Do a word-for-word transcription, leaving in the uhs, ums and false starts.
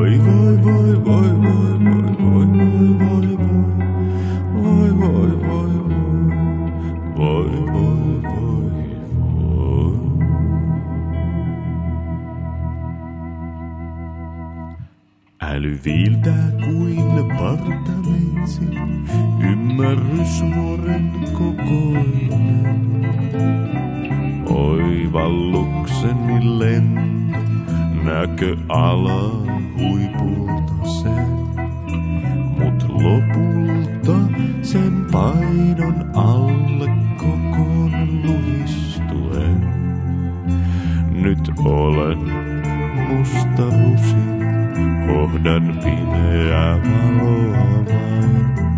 Voi voi voi voi voi voi voi voi voi voi voi voi voi voi voi voi. Äly viiltää kuin partaveitsi, ymmärrys vuoren kokoinen. Oivallukseni lento, näkö ala huipulta sen. Mut lopulta sen painon alle kokoon luhistuen. Nyt olen musta rusin, hohdan pimeää valoa vain.